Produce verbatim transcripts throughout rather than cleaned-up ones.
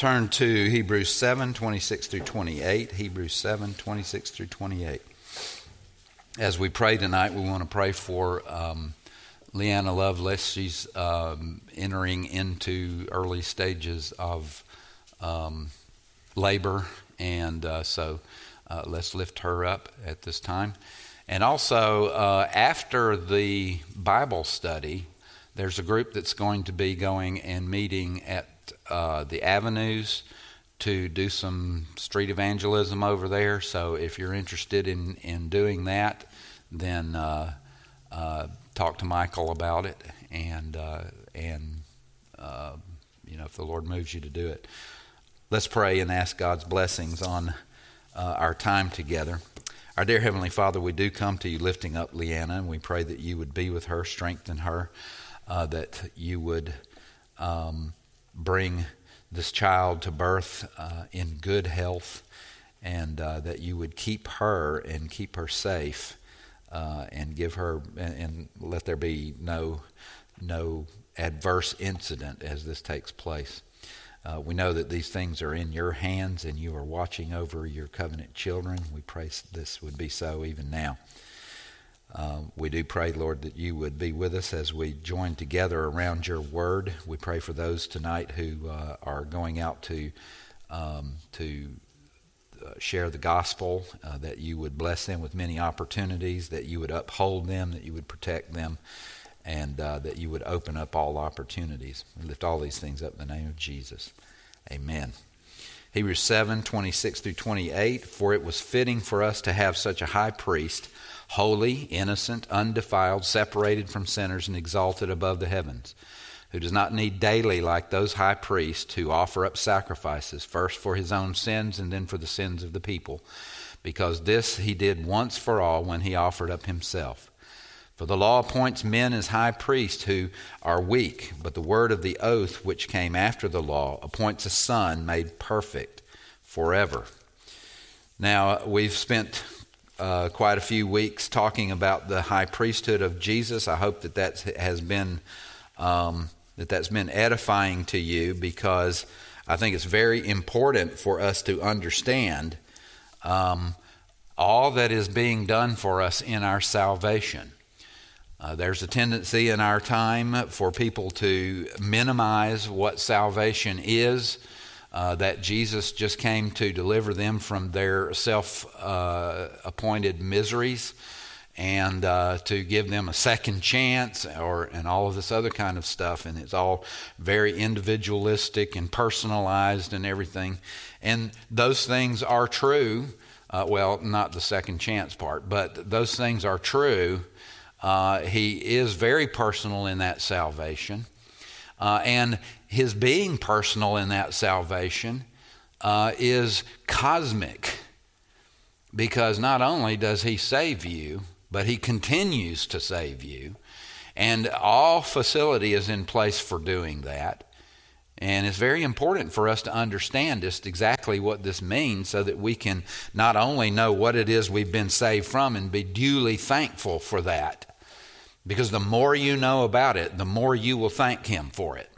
turn to Hebrews seven, twenty-six through twenty-eight. Hebrews seven, twenty-six through twenty-eight. As we pray tonight, we want to pray for um, Leanna Lovelace. She's um, entering into early stages of um, labor, and uh, so uh, let's lift her up at this time. And also, uh, after the Bible study, there's a group that's going to be going and meeting at uh, the Avenues to do some street evangelism over there. So if you're interested in, in doing that, then uh, uh, talk to Michael about it, and uh, and uh, you know, if the Lord moves you to do it. Let's pray and ask God's blessings on uh, our time together. Our dear Heavenly Father, we do come to you lifting up Leanna, and we pray that you would be with her, strengthen her, uh, that you would um, bring this child to birth uh, in good health, and uh, that you would keep her and keep her safe, uh, and give her and, and let there be no no adverse incident as this takes place. Uh, we know that these things are in your hands, and you are watching over your covenant children. We pray this would be so even now. Uh, we do pray, Lord, that you would be with us as we join together around your word. We pray for those tonight who uh, are going out to um, to uh, share the gospel, uh, that you would bless them with many opportunities, that you would uphold them, that you would protect them, and uh, that you would open up all opportunities. We lift all these things up in the name of Jesus. Amen. Hebrews seven, twenty-six through twenty-eight, for it was fitting for us to have such a high priest, holy, innocent, undefiled, separated from sinners, and exalted above the heavens, who does not need daily, like those high priests, to offer up sacrifices, first for his own sins and then for the sins of the people, because this he did once for all when he offered up himself. For the law appoints men as high priests who are weak, but the word of the oath which came after the law appoints a son made perfect forever. Now, we've spent uh, quite a few weeks talking about the high priesthood of Jesus. I hope that that has been um, that that's been edifying to you, because I think it's very important for us to understand um, all that is being done for us in our salvation. Uh, there's a tendency in our time for people to minimize what salvation is, uh, that Jesus just came to deliver them from their self-appointed uh, miseries, and uh, to give them a second chance, or and all of this other kind of stuff. And it's all very individualistic and personalized and everything. And those things are true. Uh, well, not the second chance part, but those things are true. Uh, he is very personal in that salvation. Uh, and his being personal in that salvation uh, is cosmic, because not only does he save you, but he continues to save you. And all facility is in place for doing that. And it's very important for us to understand just exactly what this means, so that we can not only know what it is we've been saved from and be duly thankful for that. Because the more you know about it, the more you will thank him for it.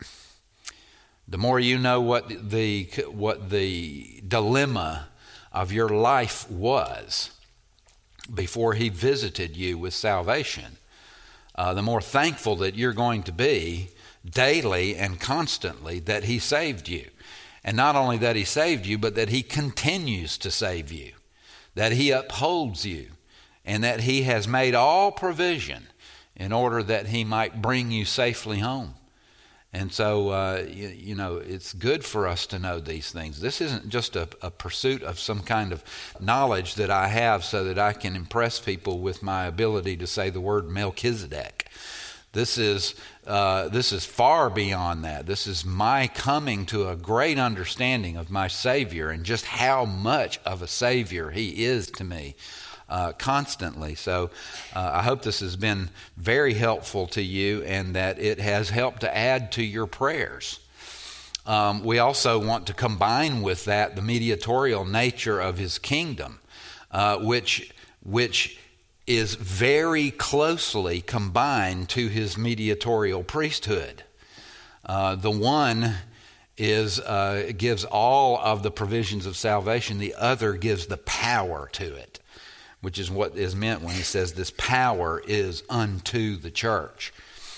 The more you know what the what the dilemma of your life was before he visited you with salvation, uh, the more thankful that you're going to be daily and constantly that he saved you. And not only that he saved you, but that he continues to save you, that he upholds you, and that he has made all provision in order that he might bring you safely home. And so, uh, you, you know, it's good for us to know these things. This isn't just a, a pursuit of some kind of knowledge that I have so that I can impress people with my ability to say the word Melchizedek. This is uh, this is far beyond that. This is my coming to a great understanding of my Savior, and just how much of a Savior he is to me. Uh, constantly. So uh, I hope this has been very helpful to you, and that it has helped to add to your prayers. Um, we also want to combine with that the mediatorial nature of his kingdom, uh, which which is very closely combined to his mediatorial priesthood. Uh, the one is uh, gives all of the provisions of salvation. The other gives the power to it, which is what is meant when he says this power is unto the church.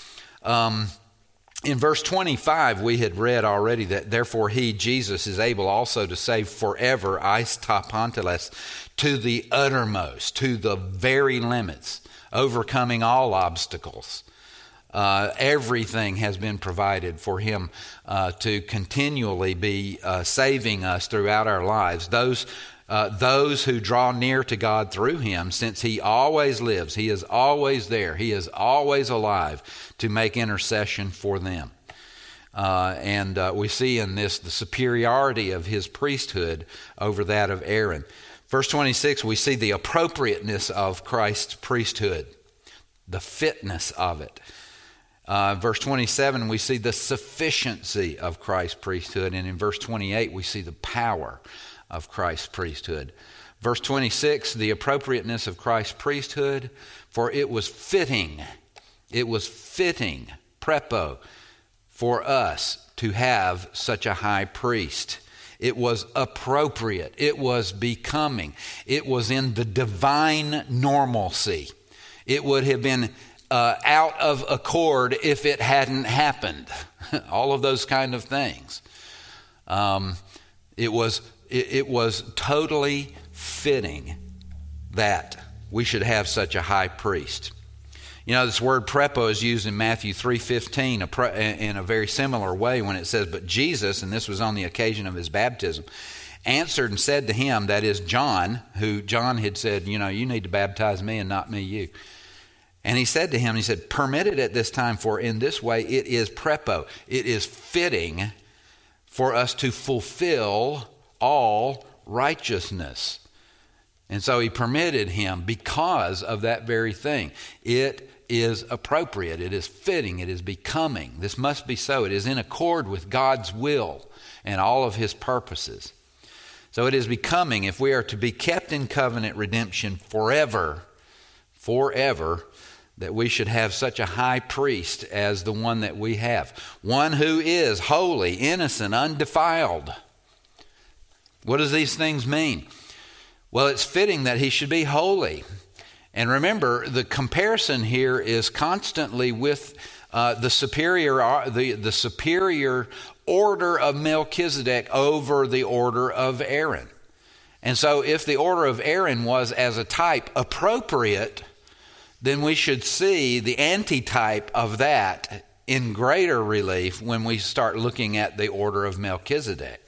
Um, in verse twenty-five, we had read already that therefore he, Jesus, is able also to save forever, eis ta panteles, to the uttermost, to the very limits, overcoming all obstacles. Uh, everything has been provided for him uh, to continually be uh, saving us throughout our lives. Those uh, those who draw near to God through him, since he always lives, he is always there, he is always alive to make intercession for them. Uh, and uh, we see in this the superiority of his priesthood over that of Aaron. Verse twenty-six, we see the appropriateness of Christ's priesthood, the fitness of it. Uh, verse twenty-seven, we see the sufficiency of Christ's priesthood. And in verse twenty-eight, we see the power of Christ's priesthood. Verse twenty-six, the appropriateness of Christ's priesthood, for it was fitting, it was fitting, prepo, for us to have such a high priest. It was appropriate. It was becoming. It was in the divine normalcy. It would have been Uh, out of accord if it hadn't happened. All of those kind of things. Um, it was it, it was totally fitting that we should have such a high priest. You know, this word prepo is used in Matthew three fifteen in a very similar way when it says, "But Jesus," and this was on the occasion of his baptism, "answered and said to him," that is John, who John had said, you know, you need to baptize me and not me you. And he said to him, he said, "Permit it at this time, for in this way it is prepo." It is fitting for us to fulfill all righteousness. And so he permitted him because of that very thing. It is appropriate. It is fitting. It is becoming. This must be so. It is in accord with God's will and all of his purposes. So it is becoming, if we are to be kept in covenant redemption forever, forever, that we should have such a high priest as the one that we have. One who is holy, innocent, undefiled. What does these things mean? Well, it's fitting that he should be holy. And remember, the comparison here is constantly with uh, the superior the, the superior order of Melchizedek over the order of Aaron. And so if the order of Aaron was as a type appropriate, then we should see the antitype of that in greater relief when we start looking at the order of Melchizedek.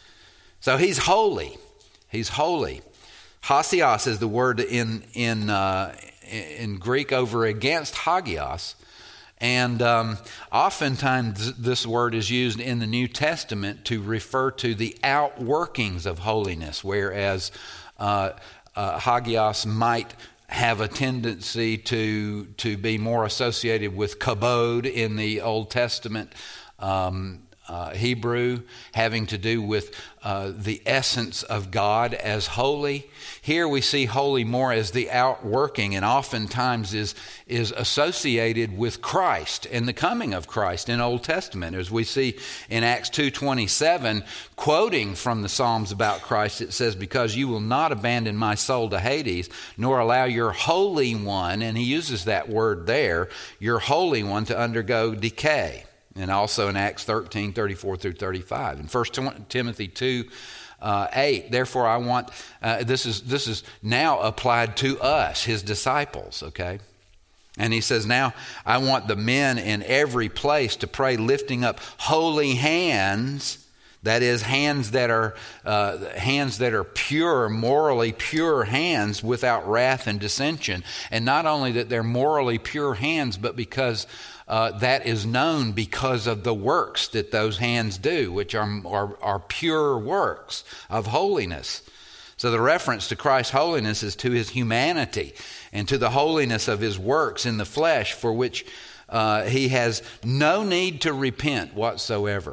So he's holy. He's holy. Hagios is the word in in uh, in Greek over against hagios. And um, oftentimes this word is used in the New Testament to refer to the outworkings of holiness, whereas uh, uh, hagios might have a tendency to to be more associated with kabod in the Old Testament um, uh, Hebrew, having to do with uh, the essence of God as holy. Here we see holy more as the outworking, and oftentimes is is associated with Christ and the coming of Christ in Old Testament. As we see in Acts two twenty-seven, quoting from the Psalms about Christ, it says, "Because you will not abandon my soul to Hades, nor allow your Holy One," and he uses that word there, your Holy One, to undergo decay. And also in Acts thirteen, thirty-four through thirty-five. In First Timothy two, uh, eight, therefore I want, uh, this is this is now applied to us, his disciples, okay? And he says, now I want the men in every place to pray, lifting up holy hands, that is, hands that are uh, hands that are pure, morally pure hands without wrath and dissension. And not only that they're morally pure hands, but because Uh, that is known because of the works that those hands do, which are, are, are pure works of holiness. So the reference to Christ's holiness is to his humanity and to the holiness of his works in the flesh, for which uh, he has no need to repent whatsoever,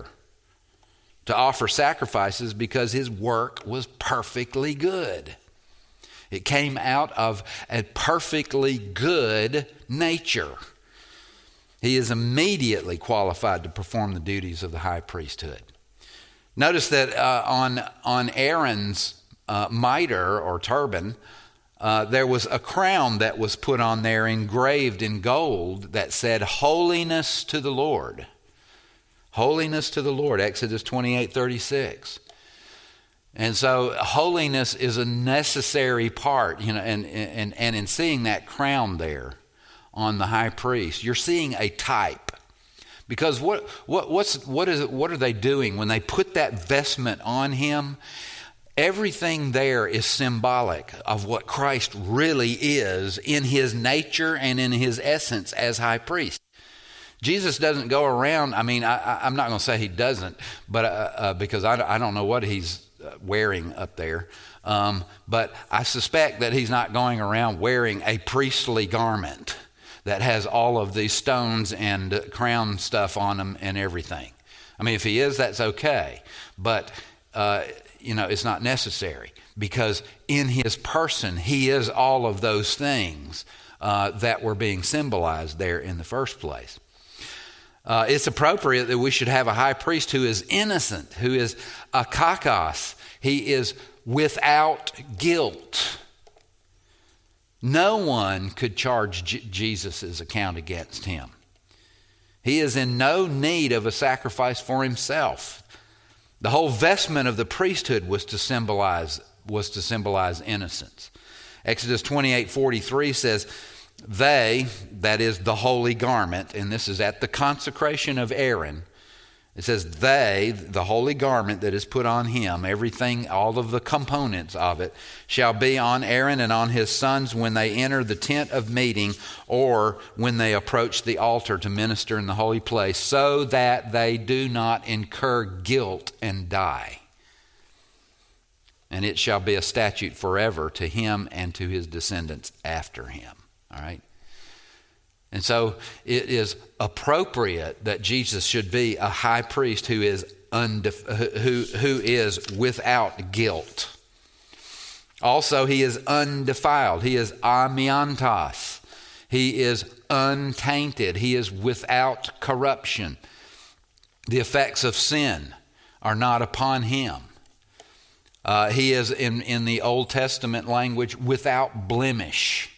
to offer sacrifices, because his work was perfectly good. It came out of a perfectly good nature. He is immediately qualified to perform the duties of the high priesthood. Notice that uh, on, on Aaron's uh, mitre or turban, uh, there was a crown that was put on there engraved in gold that said, "Holiness to the Lord." Holiness to the Lord, Exodus twenty-eight thirty-six. And so holiness is a necessary part, you know, and, and, and in seeing that crown there on the high priest, you're seeing a type. Because what what what's what is it, what are they doing when they put that vestment on him? Everything there is symbolic of what Christ really is in his nature and in his essence as high priest. Jesus doesn't go around, I mean, I, I'm not going to say he doesn't, but uh, uh, because I, I don't know what he's wearing up there. Um, but I suspect that he's not going around wearing a priestly garment that has all of these stones and crown stuff on them and everything. I mean, if he is, that's okay. But, uh, you know, it's not necessary because in his person, he is all of those things uh, that were being symbolized there in the first place. Uh, it's appropriate that we should have a high priest who is innocent, who is akakos. He is without guilt. No one could charge J- Jesus' account against him. He is in no need of a sacrifice for himself. The whole vestment of the priesthood was to symbolize was to symbolize innocence. Exodus twenty-eight forty-three says, "They," that is the holy garment, and this is at the consecration of Aaron. It says, "They," the holy garment that is put on him, everything, all of the components of it, shall be on Aaron and on his sons when they enter the tent of meeting or when they approach the altar to minister in the holy place, so that they do not incur guilt and die. And it shall be a statute forever to him and to his descendants after him." All right? And so it is appropriate that Jesus should be a high priest who is undef- who, who is without guilt. Also, he is undefiled. He is amiantos. He is untainted. He is without corruption. The effects of sin are not upon him. Uh, he is, in, in the Old Testament language, without blemish.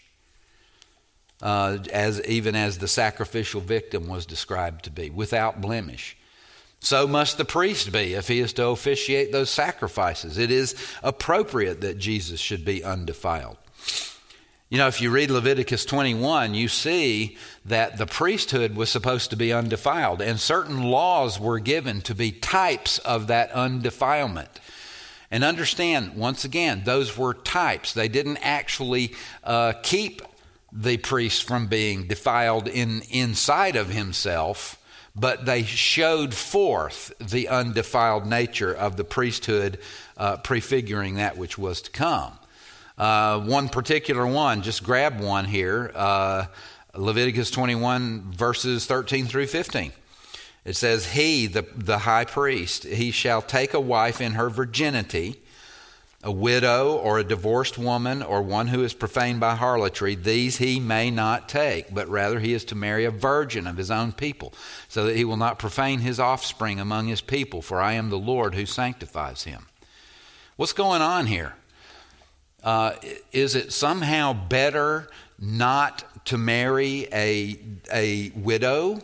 Uh, as even as the sacrificial victim was described to be, without blemish. So must the priest be if he is to officiate those sacrifices. It is appropriate that Jesus should be undefiled. You know, if you read Leviticus twenty-one, you see that the priesthood was supposed to be undefiled, and certain laws were given to be types of that undefilement. And understand, once again, those were types. They didn't actually uh, keep the priest from being defiled in inside of himself, but they showed forth the undefiled nature of the priesthood, uh, prefiguring that which was to come. Uh, one particular one, just grab one here, uh, Leviticus twenty-one, verses thirteen through fifteen. It says, "He, the, the high priest, he shall take a wife in her virginity, a widow or a divorced woman or one who is profaned by harlotry. These he may not take, but rather he is to marry a virgin of his own people, so that he will not profane his offspring among his people, for I am the Lord who sanctifies him." What's going on here? Uh, is it somehow better not to marry a, a widow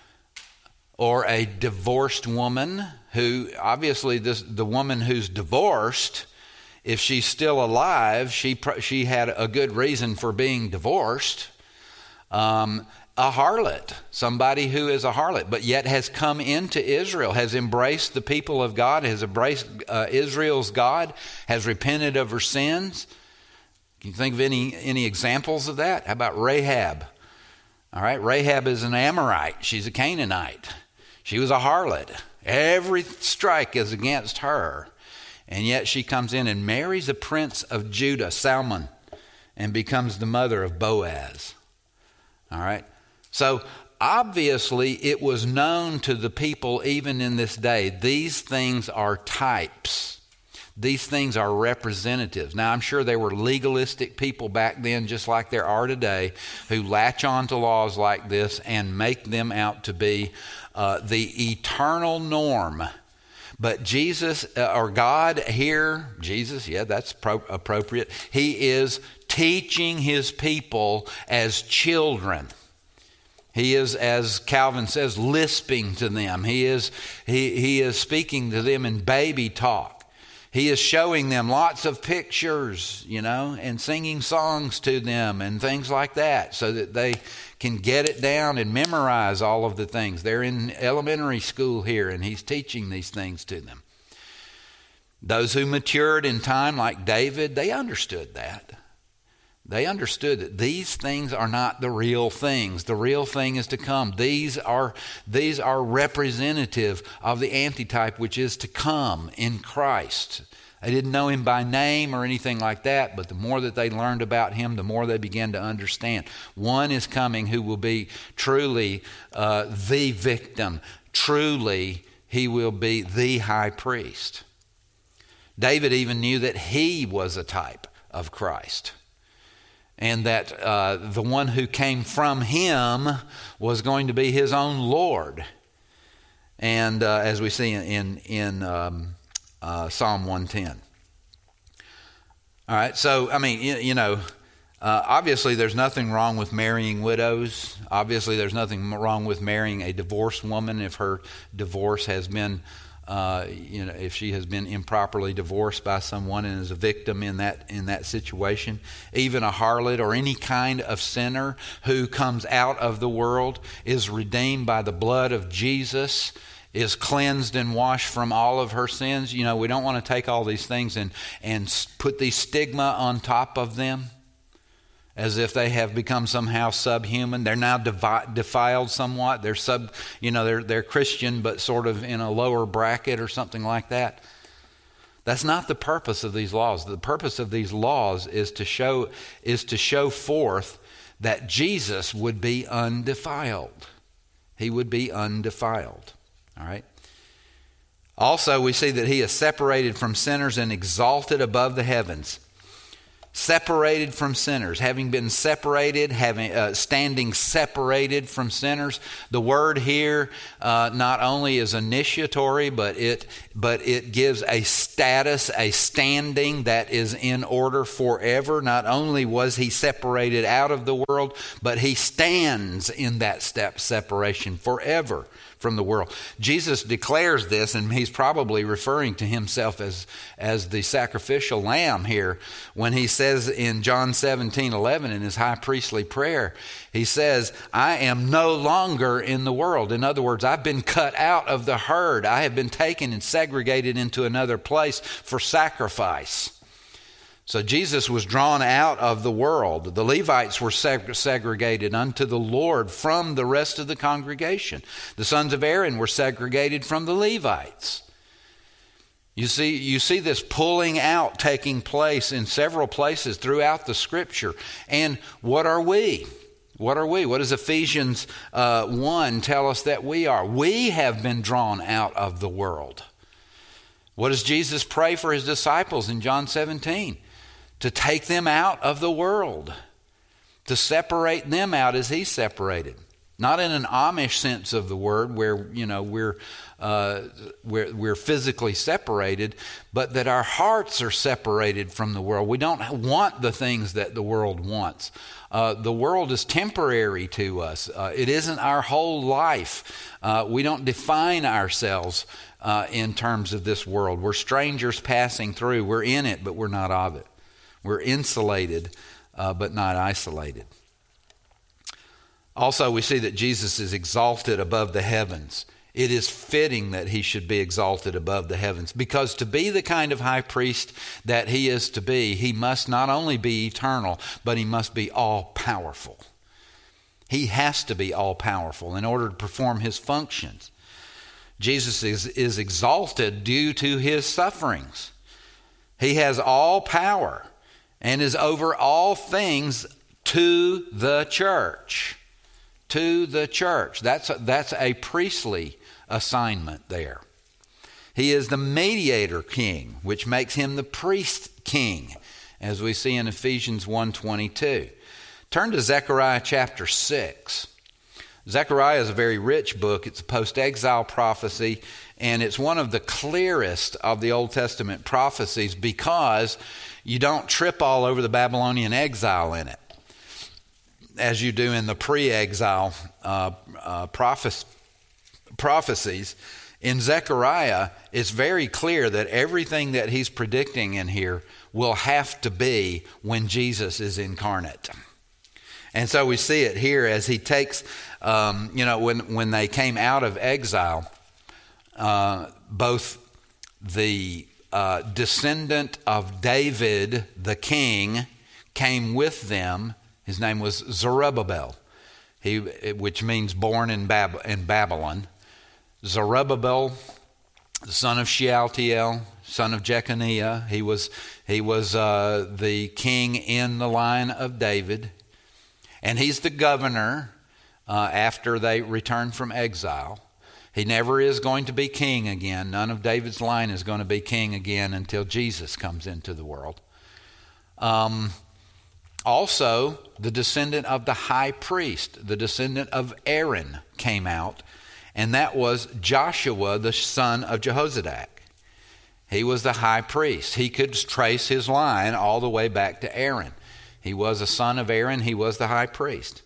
or a divorced woman who, obviously this, the woman who's divorced, if she's still alive, she she had a good reason for being divorced. Um, a harlot, somebody who is a harlot, but yet has come into Israel, has embraced the people of God, has embraced uh, Israel's God, has repented of her sins. Can you think of any any examples of that? How about Rahab? All right, Rahab is an Amorite. She's a Canaanite. She was a harlot. Every strike is against her. And yet she comes in and marries a prince of Judah, Salmon, and becomes the mother of Boaz. All right. So obviously it was known to the people even in this day. These things are types. These things are representatives. Now, I'm sure there were legalistic people back then, just like there are today, who latch on to laws like this and make them out to be uh, the eternal norm. But Jesus, uh, or God here, Jesus, yeah, that's pro- appropriate. He is teaching his people as children. He is, as Calvin says, lisping to them. He is, he, he is speaking to them in baby talk. He is showing them lots of pictures, you know, and singing songs to them and things like that so that they can get it down and memorize all of the things. They're in elementary school here, and he's teaching these things to them. Those who matured in time, like David, they understood that. They understood that these things are not the real things. The real thing is to come. These are, these are representative of the antitype which is to come in Christ. They didn't know him by name or anything like that, but the more that they learned about him, the more they began to understand. One is coming who will be truly uh, the victim. Truly, he will be the high priest. David even knew that he was a type of Christ, and that uh, the one who came from him was going to be his own Lord. And uh, as we see in, in um, uh, Psalm one ten. All right, so, I mean, you, you know, uh, obviously there's nothing wrong with marrying widows. Obviously there's nothing wrong with marrying a divorced woman if her divorce has been Uh, you know, if she has been improperly divorced by someone and is a victim in that in that situation. Even a harlot or any kind of sinner who comes out of the world is redeemed by the blood of Jesus, is cleansed and washed from all of her sins. You know, we don't want to take all these things and, and put these stigma on top of them as if they have become somehow subhuman. They're now devi- defiled somewhat. They're sub, you know, they're they're Christian, but sort of in a lower bracket or something like that. That's not the purpose of these laws. The purpose of these laws is to show is to show forth that Jesus would be undefiled. He would be undefiled. All right. Also, we see that he is separated from sinners and exalted above the heavens. Separated from sinners, having been separated, having uh, standing separated from sinners. The word here uh, not only is initiatory, but it but it gives a status, a standing that is in order forever. Not only was he separated out of the world, but he stands in that step separation forever from the world. Jesus declares this, and he's probably referring to himself as, as the sacrificial lamb here when he says in John seventeen eleven in his high priestly prayer, he says, I am no longer in the world. In other words, I've been cut out of the herd. I have been taken and segregated into another place for sacrifice. So Jesus was drawn out of the world. The Levites were seg- segregated unto the Lord from the rest of the congregation. The sons of Aaron were segregated from the Levites. You see, you see this pulling out taking place in several places throughout the Scripture. And what are we? What are we? What does Ephesians uh, one tell us that we are? We have been drawn out of the world. What does Jesus pray for his disciples in John seventeen? To take them out of the world, to separate them out as he separated. Not in an Amish sense of the word, where you know we're uh, we're we're physically separated, but that our hearts are separated from the world. We don't want the things that the world wants. Uh, the world is temporary to us. Uh, it isn't our whole life. Uh, we don't define ourselves uh, in terms of this world. We're strangers passing through. We're in it, but we're not of it. We're insulated, uh, but not isolated. Also, we see that Jesus is exalted above the heavens. It is fitting that he should be exalted above the heavens, because to be the kind of high priest that he is to be, he must not only be eternal, but he must be all-powerful. He has to be all-powerful in order to perform his functions. Jesus is, is exalted due to his sufferings. He has all power and is over all things to the church. To the church. That's a, that's a priestly assignment there. He is the mediator king, which makes him the priest king, as we see in Ephesians one twenty-two. Turn to Zechariah chapter six. Zechariah is a very rich book. It's a post-exile prophecy, and it's one of the clearest of the Old Testament prophecies because you don't trip all over the Babylonian exile in it, as you do in the pre-exile uh, uh, prophes- prophecies. In Zechariah, it's very clear that everything that he's predicting in here will have to be when Jesus is incarnate. And so we see it here as he takes, um, you know, when, when they came out of exile, uh, both the uh, descendant of David, the king, came with them. His name was Zerubbabel, he, which means born in, Bab- in Babylon. Zerubbabel, the son of Shealtiel, son of Jeconiah. He was he was uh, the king in the line of David, and he's the governor uh, after they return from exile. He never is going to be king again. None of David's line is going to be king again until Jesus comes into the world. Um, also, the descendant of the high priest, the descendant of Aaron, came out. And that was Joshua, the son of Jehozadak. He was the high priest. He could trace his line all the way back to Aaron. He was a son of Aaron. He was the high priest.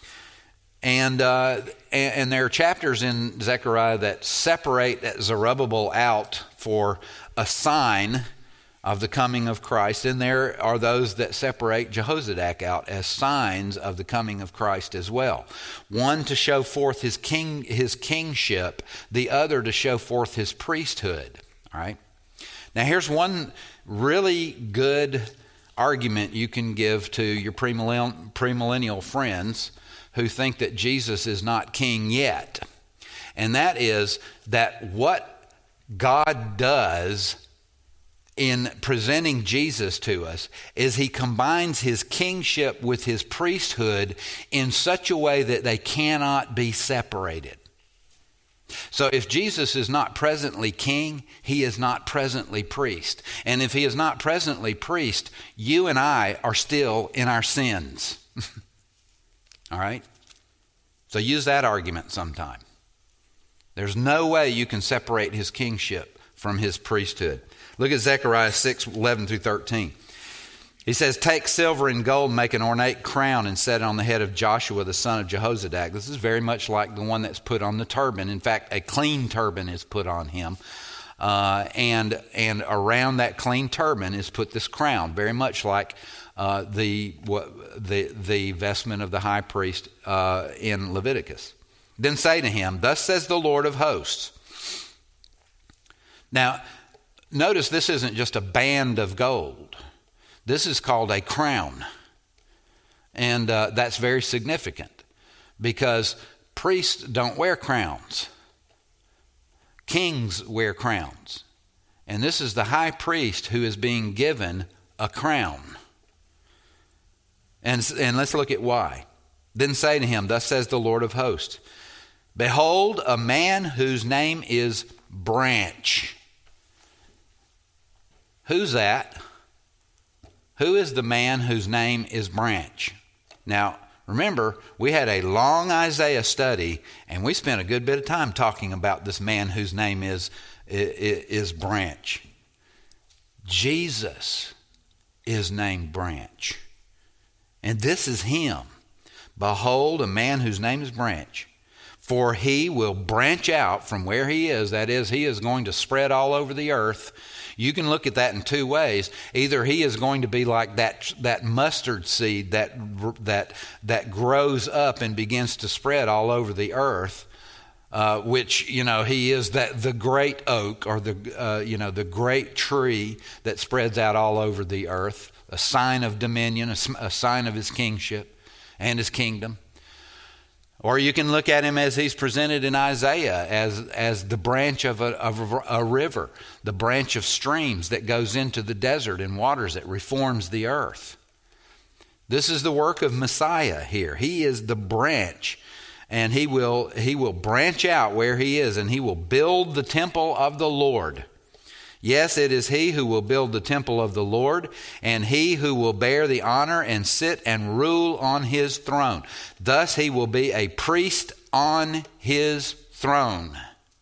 And, uh, and, and there are chapters in Zechariah that separate Zerubbabel out for a sign of the coming of Christ. And there are those that separate Jehozadak out as signs of the coming of Christ as well. One to show forth his king, his kingship, the other to show forth his priesthood. All right. Now here's one really good argument you can give to your premillennial, premillennial friends who think that Jesus is not king yet. And that is that what God does in presenting Jesus to us is he combines his kingship with his priesthood in such a way that they cannot be separated. So if Jesus is not presently king, he is not presently priest. And if he is not presently priest, you and I are still in our sins. All right? So use that argument sometime. There's no way you can separate his kingship from his priesthood. Look at Zechariah six, eleven through thirteen. He says, take silver and gold, make an ornate crown, and set it on the head of Joshua, the son of Jehozadak. This is very much like the one that's put on the turban. In fact, a clean turban is put on him. Uh, and and around that clean turban is put this crown, very much like uh, the, what, the, the vestment of the high priest uh, in Leviticus. Then say to him, thus says the Lord of hosts. Now, notice this isn't just a band of gold. This is called a crown. And uh, that's very significant because priests don't wear crowns. Kings wear crowns. And this is the high priest who is being given a crown. And, and let's look at why. Then say to him, thus says the Lord of hosts, behold, a man whose name is Branch. Who's that? Who is the man whose name is Branch? Now, remember, we had a long Isaiah study, and we spent a good bit of time talking about this man whose name is, is, is Branch. Jesus is named Branch. And this is him. Behold, a man whose name is Branch. For he will branch out from where he is. That is, he is going to spread all over the earth. You can look at that in two ways. Either he is going to be like that that mustard seed that that that grows up and begins to spread all over the earth, uh, which you know he is that the great oak or the uh, you know the great tree that spreads out all over the earth, a sign of dominion, a, a sign of his kingship and his kingdom. Or you can look at him as he's presented in Isaiah as, as the branch of a, of a river, the branch of streams that goes into the desert and waters it, reforms the earth. This is the work of Messiah here. He is the branch, and he will, he will branch out where he is, and he will build the temple of the Lord. Yes, it is he who will build the temple of the Lord, and he who will bear the honor and sit and rule on his throne. Thus he will be a priest on his throne.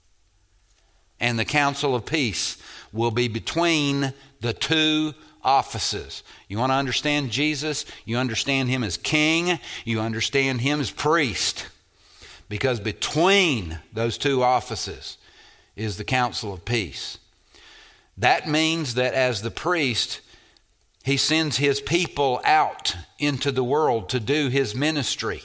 And the council of peace will be between the two offices. You want to understand Jesus? You understand him as king. You understand him as priest. Because between those two offices is the council of peace. That means that as the priest, he sends his people out into the world to do his ministry.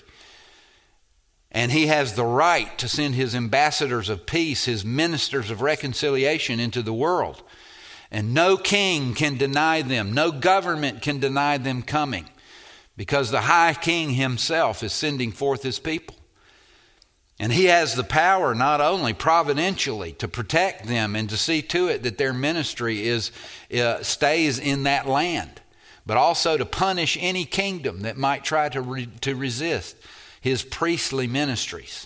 And he has the right to send his ambassadors of peace, his ministers of reconciliation into the world. And no king can deny them. No government can deny them coming. Because the high king himself is sending forth his people. And he has the power not only providentially to protect them and to see to it that their ministry is uh, stays in that land, but also to punish any kingdom that might try to re- to resist his priestly ministries.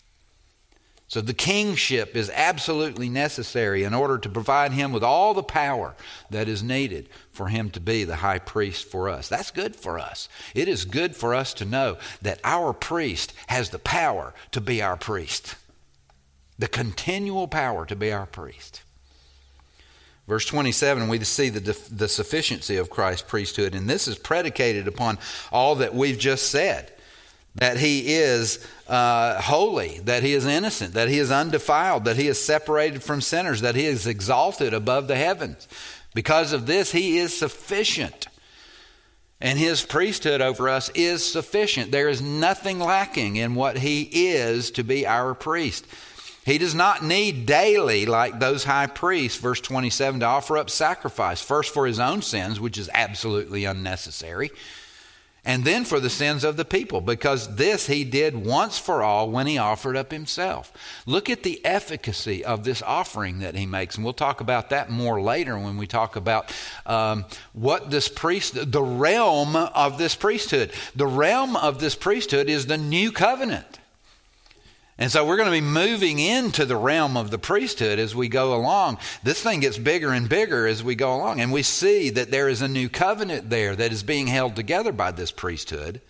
So the kingship is absolutely necessary in order to provide him with all the power that is needed for him to be the high priest for us. That's good for us. It is good for us to know that our priest has the power to be our priest. The continual power to be our priest. Verse twenty-seven, we see the, the sufficiency of Christ's priesthood, and this is predicated upon all that we've just said. That he is uh, holy, that he is innocent, that he is undefiled, that he is separated from sinners, that he is exalted above the heavens. Because of this, he is sufficient. And his priesthood over us is sufficient. There is nothing lacking in what he is to be our priest. He does not need daily, like those high priests, verse twenty-seven, to offer up sacrifice, first for his own sins, which is absolutely unnecessary, and then for the sins of the people, because this he did once for all when he offered up himself. Look at the efficacy of this offering that he makes, and we'll talk about that more later when we talk about um, what this priest, the realm of this priesthood. The realm of this priesthood is the new covenant. And so we're going to be moving into the realm of the priesthood as we go along. This thing gets bigger and bigger as we go along. And we see that there is a new covenant there that is being held together by this priesthood.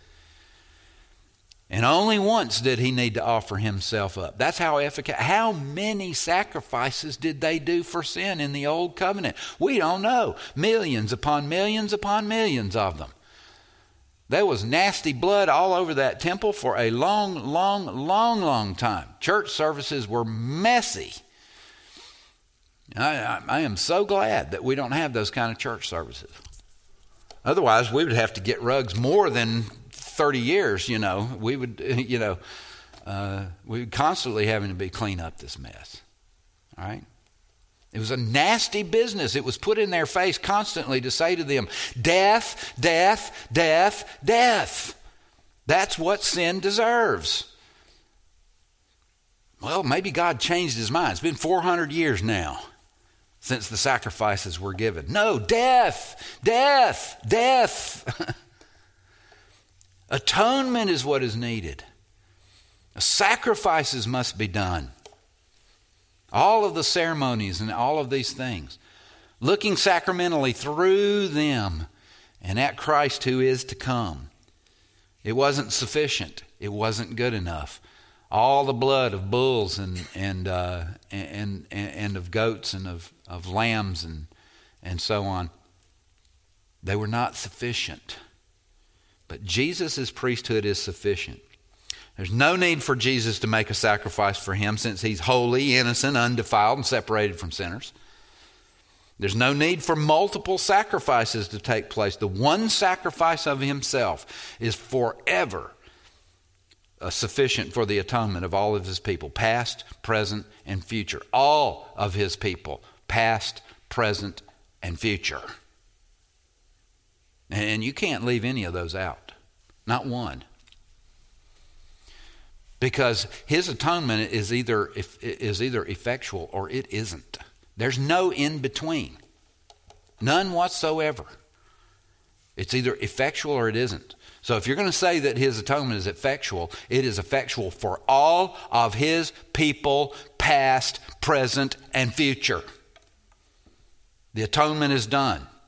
And only once did he need to offer himself up. That's how efficacious. How many sacrifices did they do for sin in the old covenant? We don't know. Millions upon millions upon millions of them. There was nasty blood all over that temple for a long, long, long, long time. Church services were messy. I, I, I am so glad that we don't have those kind of church services. Otherwise, we would have to get rugs more than thirty years, you know. We would, you know, uh, we would constantly having to be clean up this mess. All right? It was a nasty business. It was put in their face constantly to say to them, death, death, death, death. That's what sin deserves. Well, maybe God changed his mind. It's been four hundred years now since the sacrifices were given. No, death, death, death. Atonement is what is needed. Sacrifices must be done. All of the ceremonies and all of these things, looking sacramentally through them and at Christ who is to come. It wasn't sufficient. It wasn't good enough. All the blood of bulls and and uh, and, and and of goats and of, of lambs and and so on, they were not sufficient. But Jesus' priesthood is sufficient. There's no need for Jesus to make a sacrifice for him since he's holy, innocent, undefiled, and separated from sinners. There's no need for multiple sacrifices to take place. The one sacrifice of himself is forever uh, sufficient for the atonement of all of his people, past, present, and future. All of his people, past, present, and future. And you can't leave any of those out. Not one. Because his atonement is either is either effectual or it isn't. There's no in between. None whatsoever. It's either effectual or it isn't. So if you're going to say that his atonement is effectual, it is effectual for all of his people, past, present, and future. The atonement is done.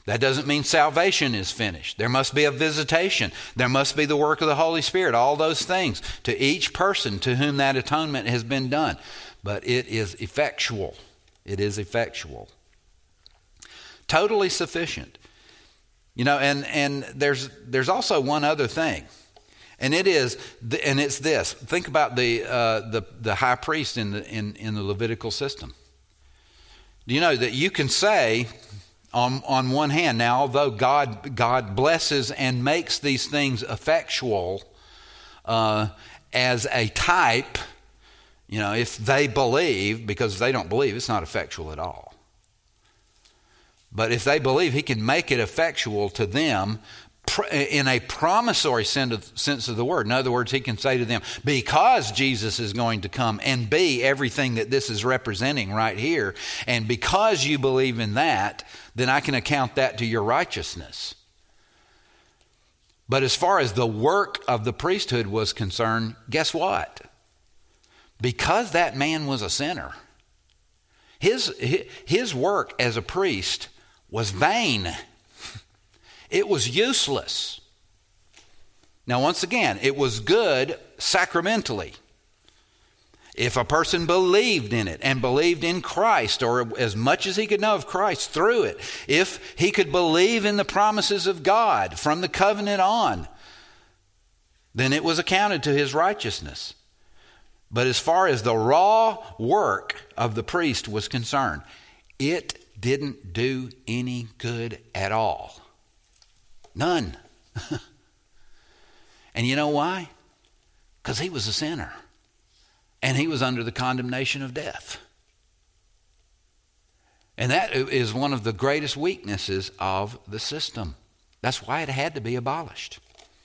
That doesn't mean salvation is finished. There must be a visitation. There must be the work of the Holy Spirit, all those things to each person to whom that atonement has been done. But it is effectual. It is effectual. Totally sufficient. You know, and, and there's there's also one other thing. And it is, and it's this. Think about the uh, the the high priest in the in, in the Levitical system. Do you know that you can say, on on one hand, now although God God blesses and makes these things effectual uh, as a type, you know, if they believe, because if they don't believe, it's not effectual at all. But if they believe, he can make it effectual to them in a promissory sense of the word. In other words, he can say to them, because Jesus is going to come and be everything that this is representing right here, and because you believe in that, then I can account that to your righteousness. But as far as the work of the priesthood was concerned, guess what? Because that man was a sinner, his, his work as a priest was vain. It was useless. Now, once again, it was good sacramentally. If a person believed in it and believed in Christ, or as much as he could know of Christ through it, if he could believe in the promises of God from the covenant on, then it was accounted to his righteousness. But as far as the raw work of the priest was concerned, it didn't do any good at all. None. And you know why? Because he was a sinner. And he was under the condemnation of death. And that is one of the greatest weaknesses of the system. That's why it had to be abolished.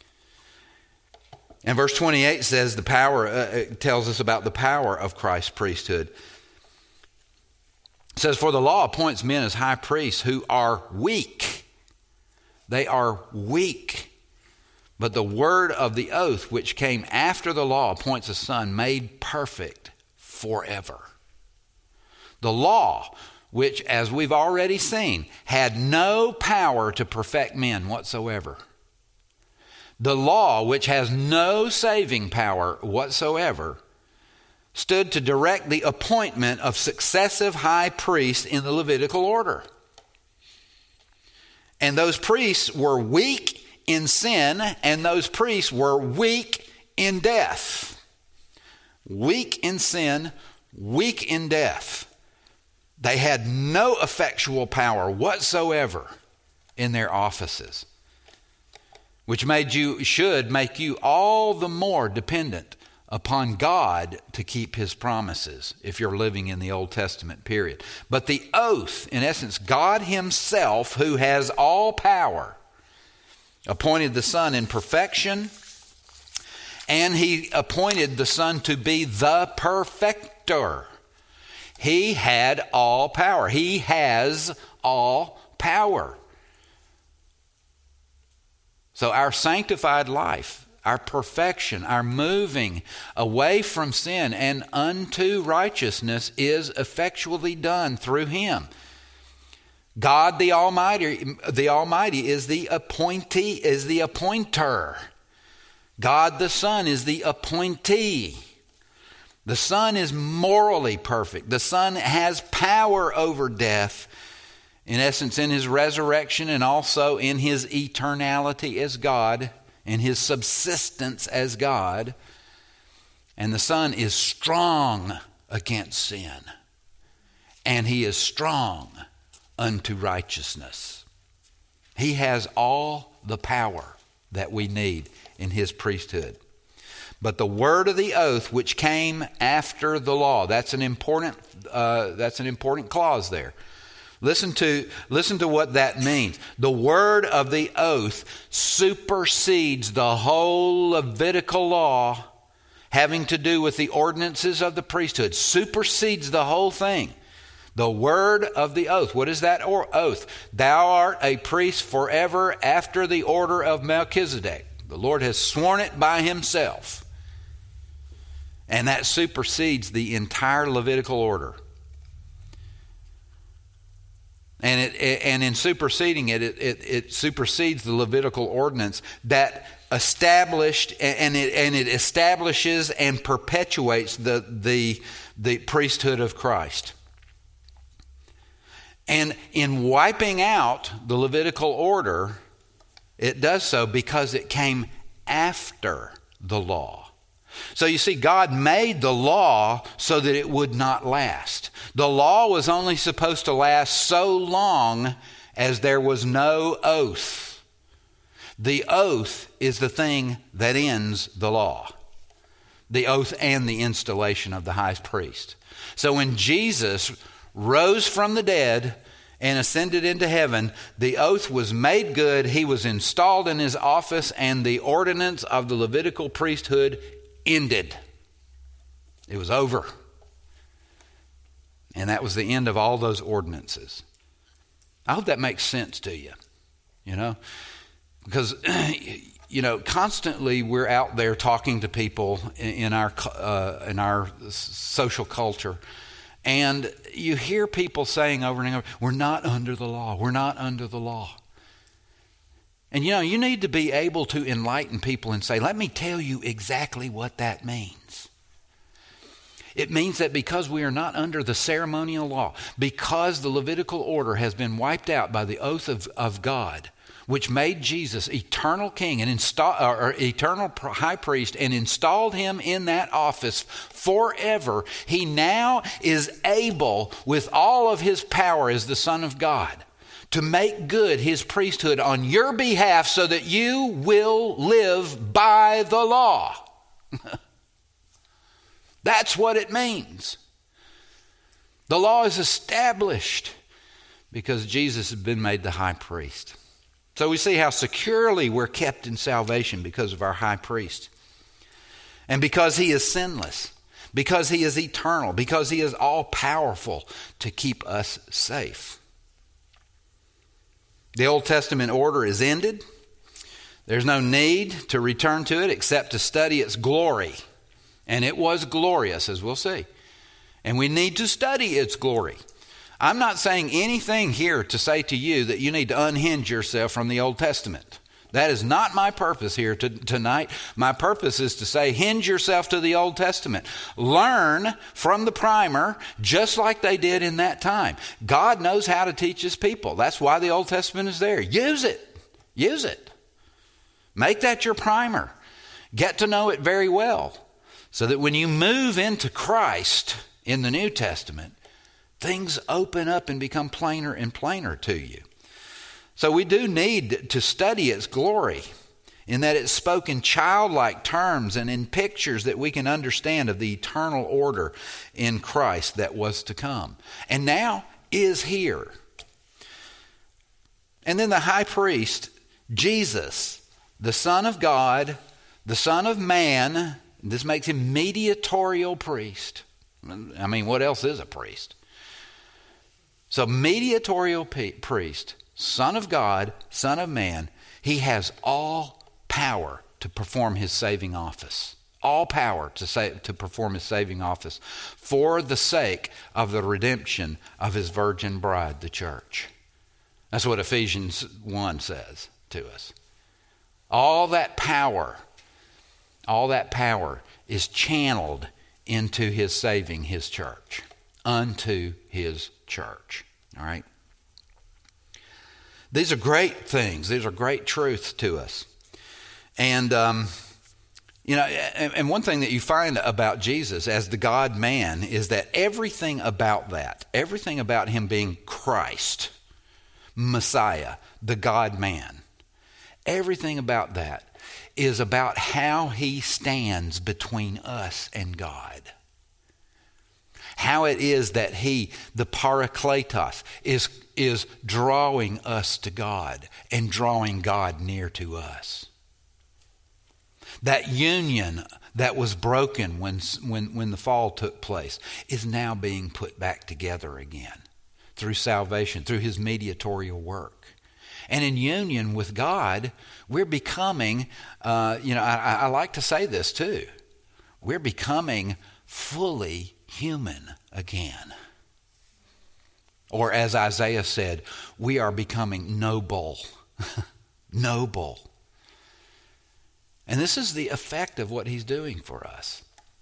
And verse twenty-eight says the power, uh, it tells us about the power of Christ's priesthood. It says, for the law appoints men as high priests who are weak. They are weak. But the word of the oath which came after the law appoints a son made perfect forever. The law, which, as we've already seen, had no power to perfect men whatsoever. The law, which has no saving power whatsoever, stood to direct the appointment of successive high priests in the Levitical order. And those priests were weak in sin, and those priests were weak in death. Weak in sin, weak in death. They had no effectual power whatsoever in their offices, which made you, should make you all the more dependent upon God to keep his promises if you're living in the Old Testament period. But the oath, in essence, God himself, who has all power, appointed the Son in perfection, and he appointed the Son to be the perfecter. He had all power. He has all power. So our sanctified life, our perfection, our moving away from sin and unto righteousness is effectually done through him. God the Almighty, the Almighty is the appointee, is the appointer. God the Son is the appointee. The Son is morally perfect. The Son has power over death, in essence, in his resurrection and also in his eternality as God, in his subsistence as God. And the Son is strong against sin, and he is strong unto righteousness. He has all the power that we need in his priesthood. But the word of the oath which came after the law, that's an important uh, that's an important clause there. Listen to listen to what that means. The word of the oath supersedes the whole Levitical law having to do with the ordinances of the priesthood. Supersedes the whole thing. The word of the oath. What is that oath? Thou art a priest forever after the order of Melchizedek. The Lord has sworn it by himself. And that supersedes the entire Levitical order. And it, and in superseding it, it, it, it supersedes the Levitical ordinance that established, and it and it establishes and perpetuates the the the priesthood of Christ. And in wiping out the Levitical order, it does so because it came after the law. So you see, God made the law so that it would not last. The law was only supposed to last so long as there was no oath. The oath is the thing that ends the law. The oath and the installation of the high priest. So when Jesus rose from the dead and ascended into heaven, the oath was made good. He was installed in his office, and the ordinance of the Levitical priesthood ended. It was over. And that was the end of all those ordinances. I hope that makes sense to you, you know, because, you know, constantly we're out there talking to people in our uh, in our social culture, and you hear people saying over and over, we're not under the law, we're not under the law. And you know, you need to be able to enlighten people and say, let me tell you exactly what that means. It means that because we are not under the ceremonial law, because the Levitical order has been wiped out by the oath of, of God, which made Jesus eternal king and install, or eternal high priest and installed him in that office forever, he now is able, with all of his power as the Son of God, to make good his priesthood on your behalf so that you will live by the law. That's what it means. The law is established because Jesus has been made the high priest. So we see how securely we're kept in salvation because of our high priest. And because he is sinless, because he is eternal, because he is all powerful to keep us safe. The Old Testament order is ended. There's no need to return to it except to study its glory. And it was glorious, as we'll see. And we need to study its glory. I'm not saying anything here to say to you that you need to unhinge yourself from the Old Testament. That is not my purpose here to, tonight. My purpose is to say, hinge yourself to the Old Testament. Learn from the primer, just like they did in that time. God knows how to teach his people. That's why the Old Testament is there. Use it. Use it. Make that your primer. Get to know it very well, so that when you move into Christ in the New Testament, things open up and become plainer and plainer to you. So we do need to study its glory, in that it's spoken in childlike terms and in pictures that we can understand of the eternal order in Christ that was to come and now is here. And then the high priest, Jesus, the Son of God, the Son of Man, this makes him mediatorial priest. I mean, what else is a priest? So mediatorial priest, Son of God, Son of Man, he has all power to perform his saving office. All power to say, to perform his saving office for the sake of the redemption of his virgin bride, the church. That's what Ephesians one says to us. All that power, all that power is channeled into his saving his church, unto his church. All right? These are great things. These are great truths to us. And, um, you know, and, and one thing that you find about Jesus as the God-man is that everything about that, everything about him being Christ, Messiah, the God-man, everything about that is about how he stands between us and God. How it is that he, the Parakletos, is, is drawing us to God and drawing God near to us. That union that was broken when, when, when the fall took place is now being put back together again through salvation, through his mediatorial work. And in union with God, we're becoming, uh, you know, I, I like to say this too, we're becoming fully human again. Or as Isaiah said, we are becoming noble. Noble. And this is the effect of what he's doing for us.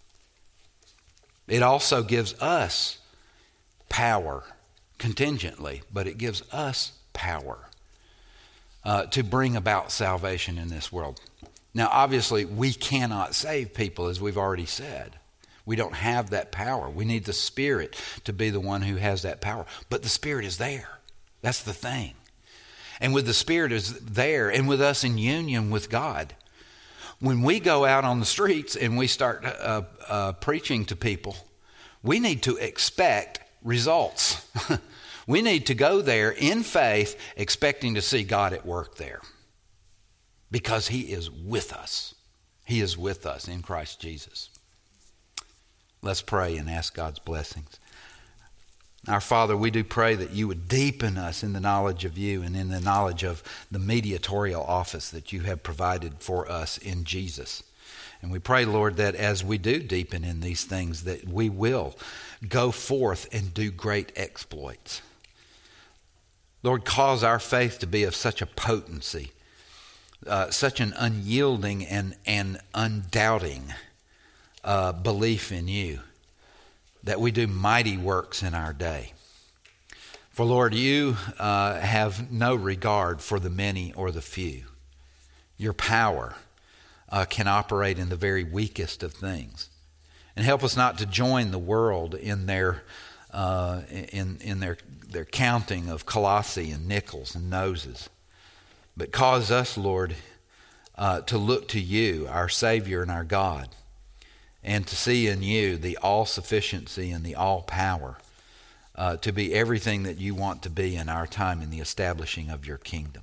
It also gives us power, contingently, but it gives us power uh, to bring about salvation in this world. Now, obviously, we cannot save people, as we've already said. We don't have that power. We need the Spirit to be the one who has that power. But the Spirit is there. That's the thing. And with the Spirit is there, and with us in union with God, when we go out on the streets and we start uh, uh, preaching to people, we need to expect results. We need to go there in faith, expecting to see God at work there. Because he is with us. He is with us in Christ Jesus. Let's pray and ask God's blessings. Our Father, we do pray that you would deepen us in the knowledge of you and in the knowledge of the mediatorial office that you have provided for us in Jesus. And we pray, Lord, that as we do deepen in these things, that we will go forth and do great exploits. Lord, cause our faith to be of such a potency, uh, such an unyielding and, and undoubting uh, belief in you, that we do mighty works in our day. For Lord, you uh, have no regard for the many or the few. Your power uh, can operate in the very weakest of things. And help us not to join the world in their uh, in in their their counting of Colossi and nickels and noses, but cause us, Lord, uh, to look to you, our Savior and our God, and to see in you the all-sufficiency and the all-power uh, to be everything that you want to be in our time in the establishing of your kingdom.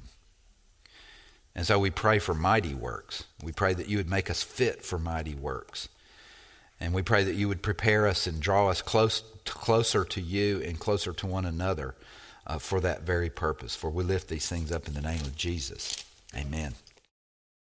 And so we pray for mighty works. We pray that you would make us fit for mighty works. And we pray that you would prepare us and draw us close, closer to you and closer to one another uh, for that very purpose. For we lift these things up in the name of Jesus. Amen.